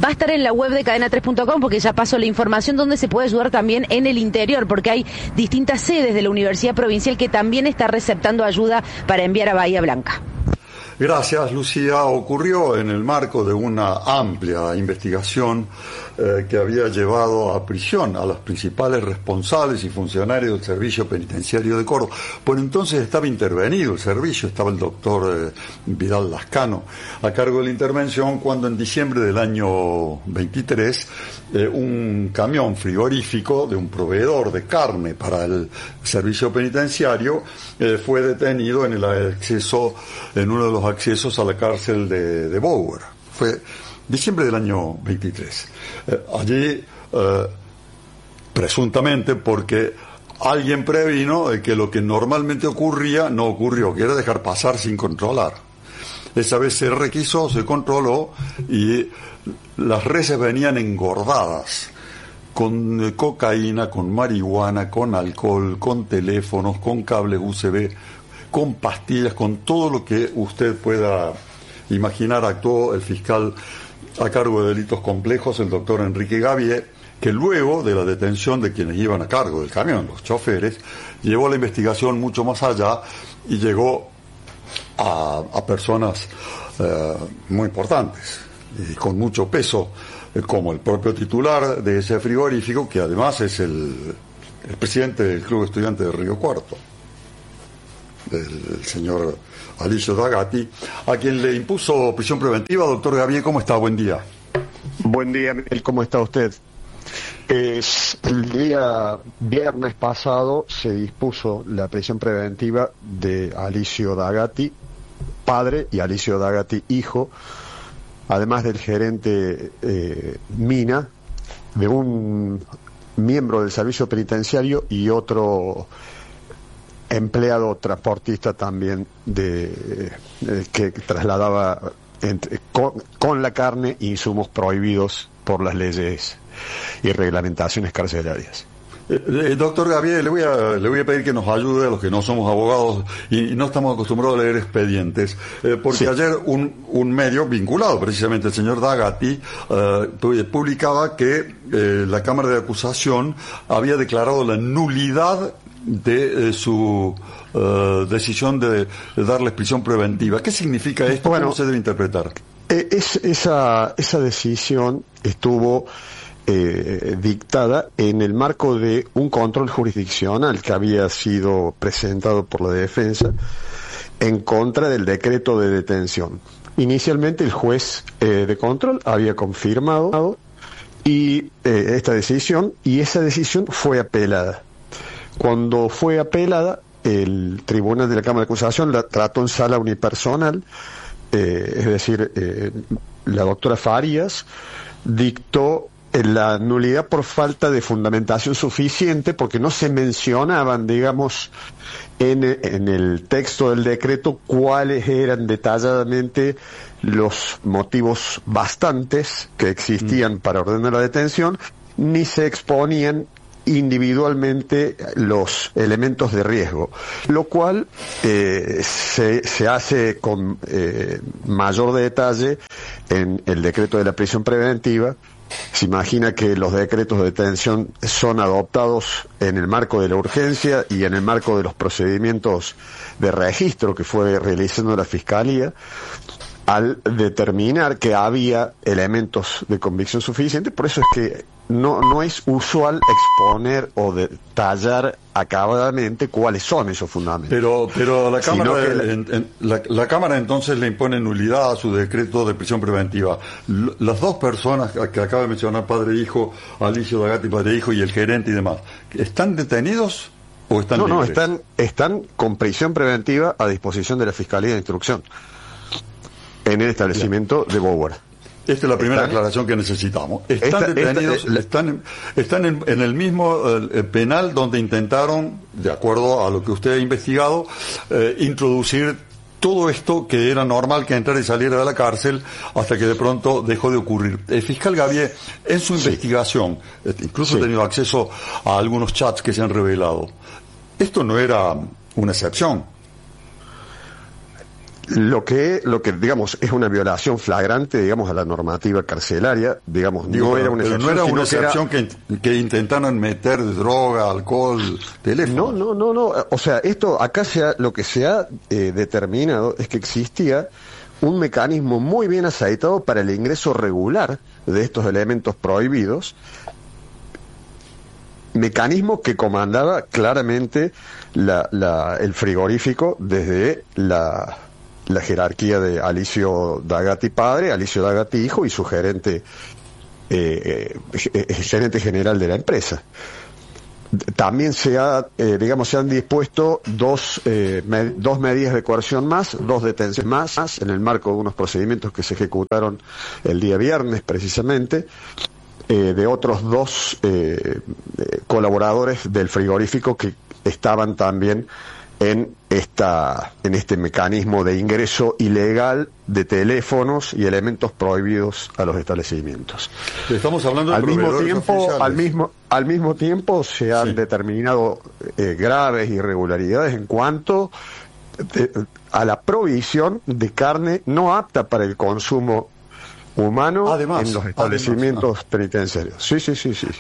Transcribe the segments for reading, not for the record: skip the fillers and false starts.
va a estar en la web de cadena3.com, porque ya pasó la información, donde se puede ayudar también en el interior, porque hay distintas sedes de la Universidad Provincial que también está receptando ayuda para enviar a Bahía Blanca. Gracias, Lucía. Ocurrió en el marco de una amplia investigación que había llevado a prisión a los principales responsables y funcionarios del Servicio Penitenciario de Córdoba. Por entonces estaba intervenido el servicio, estaba el doctor Vidal Lascano a cargo de la intervención, cuando en diciembre del año 23 un camión frigorífico de un proveedor de carne para el Servicio Penitenciario fue detenido en uno de los accesos a la cárcel de Bower. Fue diciembre del año 23. Allí, presuntamente, porque alguien previno de que lo que normalmente ocurría no ocurrió, que era dejar pasar sin controlar. Esa vez se requisó, se controló, y las reses venían engordadas con cocaína, con marihuana, con alcohol, con teléfonos, con cables USB, con pastillas, con todo lo que usted pueda imaginar. Actuó el fiscal a cargo de delitos complejos, el doctor Enrique Gavié, que luego de la detención de quienes iban a cargo del camión, los choferes, llevó la investigación mucho más allá y llegó a personas muy importantes y con mucho peso, como el propio titular de ese frigorífico, que además es el presidente del Club Estudiante de Río Cuarto, el señor Alicio Dagatti, a quien le impuso prisión preventiva. Doctor Gavié, ¿cómo está? Buen día. Buen día, Miguel, ¿cómo está usted? El día viernes pasado se dispuso la prisión preventiva de Alicio Dagatti, padre, y Alicio Dagatti, hijo, además del gerente Mina, de un miembro del servicio penitenciario y otro empleado transportista también que trasladaba con la carne insumos prohibidos por las leyes y reglamentaciones carcelarias. Doctor Gavié, le voy a pedir que nos ayude a los que no somos abogados y no estamos acostumbrados a leer expedientes, porque sí. Ayer un medio vinculado precisamente al señor Dagatti publicaba que la Cámara de Acusación había declarado la nulidad de su decisión de darles prisión preventiva. ¿Qué significa esto? Bueno, ¿cómo se debe interpretar? Esa decisión estuvo dictada en el marco de un control jurisdiccional que había sido presentado por la defensa en contra del decreto de detención. Inicialmente el juez de control había confirmado esta decisión, y esa decisión fue apelada. Cuando fue apelada, el tribunal de la Cámara de Acusación la trató en sala unipersonal, es decir, la doctora Farías dictó la nulidad por falta de fundamentación suficiente, porque no se mencionaban, digamos, en el texto del decreto cuáles eran detalladamente los motivos bastantes que existían para ordenar la detención, ni se exponían individualmente los elementos de riesgo, lo cual se hace con mayor detalle en el decreto de la prisión preventiva. Se imagina que los decretos de detención son adoptados en el marco de la urgencia y en el marco de los procedimientos de registro que fue realizando la Fiscalía, al determinar que había elementos de convicción suficientes. Por eso es que no es usual exponer o detallar acabadamente cuáles son esos fundamentos. Pero la Cámara, la Cámara entonces le impone nulidad a su decreto de prisión preventiva. Las dos personas que acaba de mencionar, padre e hijo, Alicio Dagatti, padre e hijo, y el gerente y demás, ¿están detenidos o están libres? No, están con prisión preventiva a disposición de la Fiscalía de Instrucción en el establecimiento de Bower. Esta es la primera aclaración que necesitamos. Están detenidos, están en el mismo penal donde intentaron, de acuerdo a lo que usted ha investigado, introducir todo esto que era normal que entrara y saliera de la cárcel, hasta que de pronto dejó de ocurrir. El fiscal Gavié, en su investigación, incluso ha tenido acceso a algunos chats que se han revelado. Esto no era una excepción. Lo que digamos es una violación flagrante, digamos, a la normativa carcelaria, digamos, no era una excepción, no era una excepción que intentaron meter droga, alcohol, teléfono. No, o sea, esto acá lo que se ha determinado es que existía un mecanismo muy bien aceitado para el ingreso regular de estos elementos prohibidos, mecanismo que comandaba claramente el frigorífico desde la jerarquía de Alicio D'Agati padre, Alicio D'Agati hijo y su gerente general de la empresa. También se han dispuesto dos medidas de coerción más, 2 detenciones más, en el marco de unos procedimientos que se ejecutaron el día viernes precisamente, de otros 2 colaboradores del frigorífico que estaban también en este mecanismo de ingreso ilegal de teléfonos y elementos prohibidos a los establecimientos. Estamos hablando de al mismo tiempo se han determinado graves irregularidades en cuanto a la provisión de carne no apta para el consumo humano en los establecimientos penitenciarios. Sí.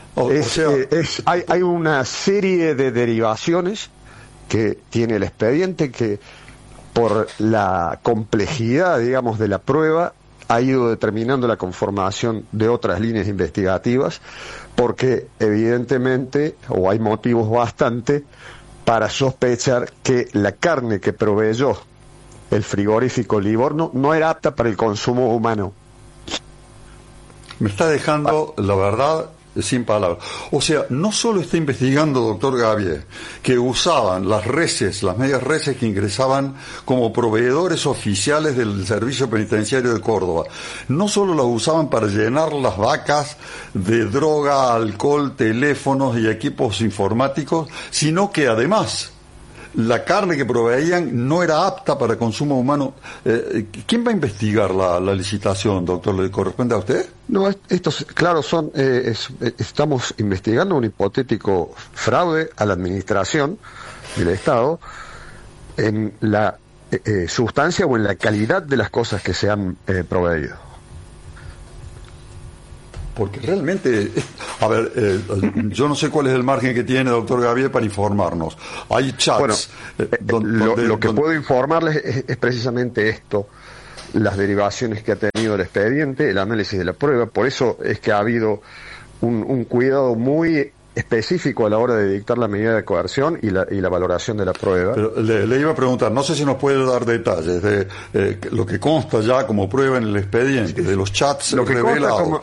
Hay una serie de derivaciones que tiene el expediente que por la complejidad, digamos, de la prueba ha ido determinando la conformación de otras líneas investigativas, porque evidentemente, o hay motivos bastante para sospechar que la carne que proveyó el frigorífico Livorno no era apta para el consumo humano. Me está dejando, la verdad, sin palabras. O sea, no solo está investigando, doctor Gavier, que usaban las medias reses que ingresaban como proveedores oficiales del Servicio Penitenciario de Córdoba. No solo las usaban para llenar las vacas de droga, alcohol, teléfonos y equipos informáticos, sino que además la carne que proveían no era apta para consumo humano. ¿Quién va a investigar la licitación, doctor? ¿Le corresponde a usted? No, estos, claro, estamos investigando un hipotético fraude a la administración del Estado en la sustancia o en la calidad de las cosas que se han proveído. Porque realmente, yo no sé cuál es el margen que tiene, doctor Gavier, para informarnos. Hay chats. Bueno, lo que puedo informarles es precisamente esto, las derivaciones que ha tenido el expediente, el análisis de la prueba. Por eso es que ha habido un cuidado muy específico a la hora de dictar la medida de coerción y la valoración de la prueba. Pero le iba a preguntar, no sé si nos puede dar detalles de lo que consta ya como prueba en el expediente, de los chats lo que revelados.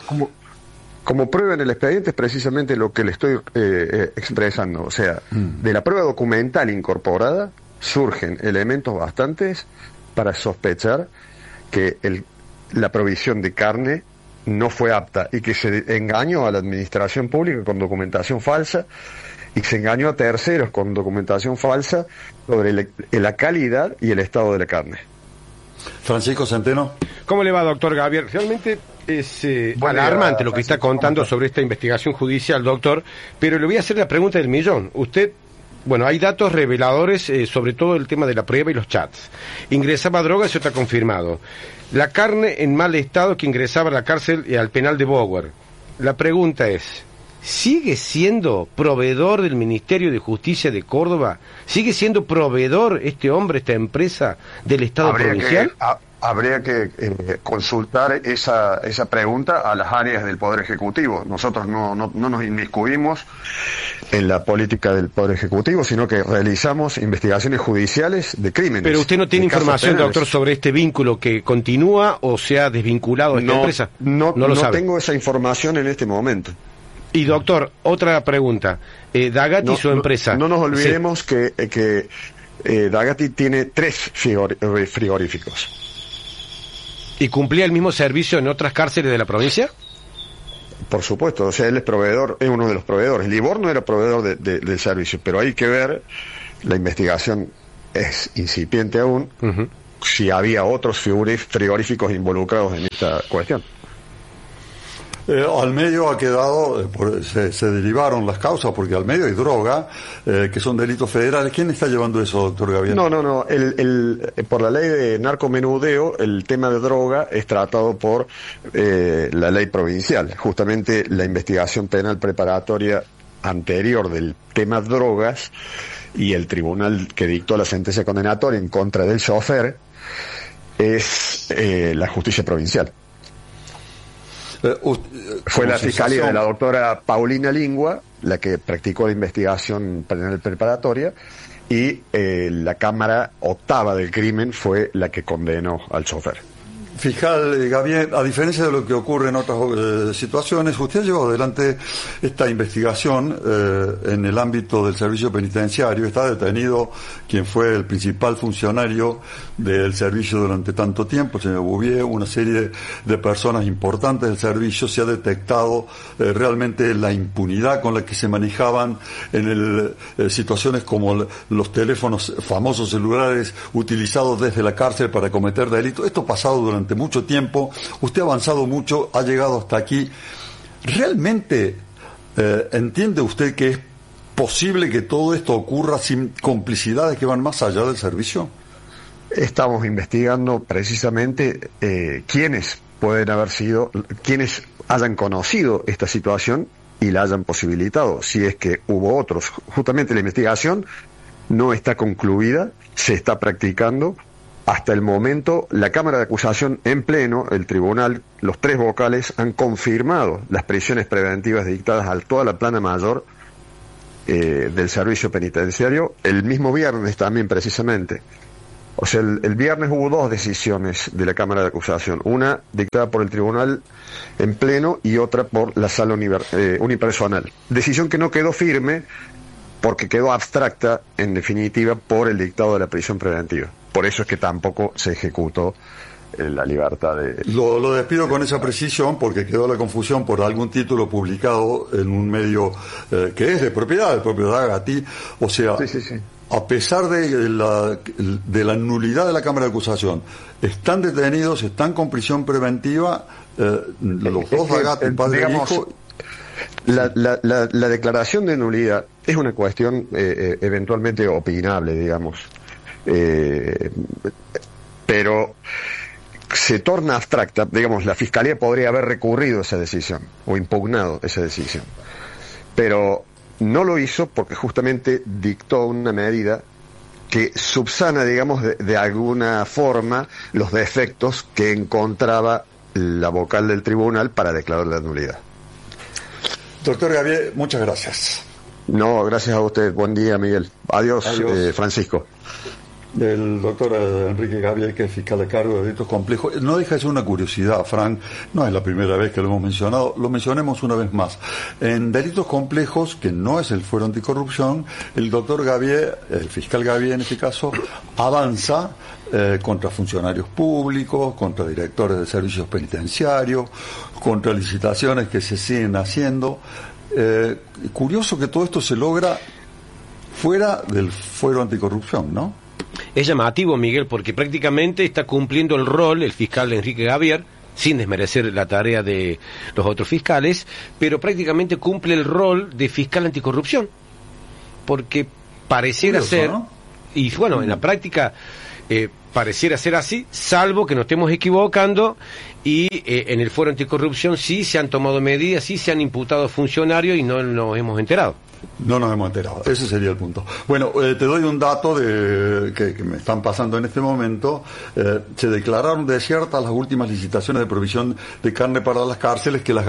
Como prueba en el expediente es precisamente lo que le estoy expresando. O sea, de la prueba documental incorporada surgen elementos bastantes para sospechar que la provisión de carne no fue apta y que se engañó a la administración pública con documentación falsa y se engañó a terceros con documentación falsa sobre la calidad y el estado de la carne. Francisco Centeno. ¿Cómo le va, doctor Gavier? Realmente es alarmante lo que está contando sobre esta investigación judicial, doctor, pero le voy a hacer la pregunta del millón. Usted, hay datos reveladores sobre todo el tema de la prueba y los chats. Ingresaba droga, eso está confirmado. La carne en mal estado que ingresaba a la cárcel y al penal de Bower. La pregunta es, ¿sigue siendo proveedor del Ministerio de Justicia de Córdoba? ¿Sigue siendo proveedor este hombre, esta empresa del Estado provincial? Habría que consultar esa pregunta a las áreas del Poder Ejecutivo. Nosotros no nos inmiscuimos en la política del Poder Ejecutivo, sino que realizamos investigaciones judiciales de crímenes. Pero usted no tiene información, doctor, sobre este vínculo que continúa o se ha desvinculado de esta empresa. No lo sabe. Tengo esa información en este momento. Y doctor, otra pregunta. D'Agati y su empresa. No nos olvidemos que D'Agati tiene 3 frigoríficos. ¿Y cumplía el mismo servicio en otras cárceles de la provincia? Por supuesto, o sea, él es proveedor, es uno de los proveedores. Livorno era proveedor del servicio, pero hay que ver, la investigación es incipiente aún, si había otros frigoríficos involucrados en esta cuestión. Al medio ha quedado, se derivaron las causas, porque al medio hay droga, que son delitos federales. ¿Quién está llevando eso, doctor Gabriel? No. Por la ley de narcomenudeo, el tema de droga es tratado por la ley provincial. Justamente la investigación penal preparatoria anterior del tema drogas y el tribunal que dictó la sentencia condenatoria en contra del chofer es la justicia provincial. Fue la fiscalía de la doctora Paulina Lingua la que practicó la investigación penal preparatoria y la Cámara Octava del Crimen fue la que condenó al chofer. Fiscal Gabriel, a diferencia de lo que ocurre en otras situaciones, usted llevó adelante esta investigación en el ámbito del servicio penitenciario. Está detenido quien fue el principal funcionario del servicio durante tanto tiempo, el señor Bouvier, una serie de personas importantes del servicio. Se ha detectado realmente la impunidad con la que se manejaban en situaciones como los teléfonos famosos celulares utilizados desde la cárcel para cometer delitos. Esto ha pasado durante mucho tiempo. Usted ha avanzado mucho, ha llegado hasta aquí. ¿Realmente entiende usted que es posible que todo esto ocurra sin complicidades que van más allá del servicio? Estamos investigando precisamente quiénes pueden haber sido, quiénes hayan conocido esta situación y la hayan posibilitado, si es que hubo otros. Justamente la investigación no está concluida, se está practicando. Hasta el momento, la Cámara de Acusación en pleno, el tribunal, los tres vocales han confirmado las prisiones preventivas dictadas a toda la plana mayor del servicio penitenciario, el mismo viernes también precisamente. O sea, el viernes hubo dos decisiones de la Cámara de Acusación, una dictada por el tribunal en pleno y otra por la sala unipersonal. Decisión que no quedó firme porque quedó abstracta, en definitiva, por el dictado de la prisión preventiva. Por eso es que tampoco se ejecutó la libertad de... Lo despido con esa precisión porque quedó la confusión por algún título publicado en un medio que es de propiedad de Agati. O sea, sí. A pesar de la nulidad de la Cámara de Acusación, están detenidos, están con prisión preventiva, los dos Agati, padre e hijo. La declaración de nulidad es una cuestión eventualmente opinable, digamos. Pero se torna abstracta, digamos, la Fiscalía podría haber recurrido esa decisión o impugnado esa decisión, pero no lo hizo porque justamente dictó una medida que subsana, digamos, de alguna forma los defectos que encontraba la vocal del tribunal para declarar la nulidad. Doctor Gabriel, muchas gracias. No, gracias a usted. Buen día, Miguel. Adiós. Francisco. El doctor Enrique Gabriel, que es fiscal de cargo de delitos complejos. No deja de ser una curiosidad, Frank, no es la primera vez que lo hemos mencionado, lo mencionemos una vez más. En delitos complejos, que no es el fuero anticorrupción, el doctor Gabriel, el fiscal Gabriel en este caso, avanza contra funcionarios públicos, contra directores de servicios penitenciarios, contra licitaciones que se siguen haciendo. Curioso que todo esto se logra fuera del fuero anticorrupción, ¿no? Es llamativo, Miguel, porque prácticamente está cumpliendo el rol el fiscal Enrique Gabriel, sin desmerecer la tarea de los otros fiscales, pero prácticamente cumple el rol de fiscal anticorrupción, porque pareciera ser, ¿no? Y bueno, en la práctica pareciera ser así, salvo que nos estemos equivocando y en el fuero anticorrupción sí se han tomado medidas, sí se han imputado funcionarios y no nos hemos enterado. No nos hemos enterado, ese sería el punto. Bueno, te doy un dato que me están pasando en este momento. Se declararon desiertas las últimas licitaciones de provisión de carne para las cárceles, que las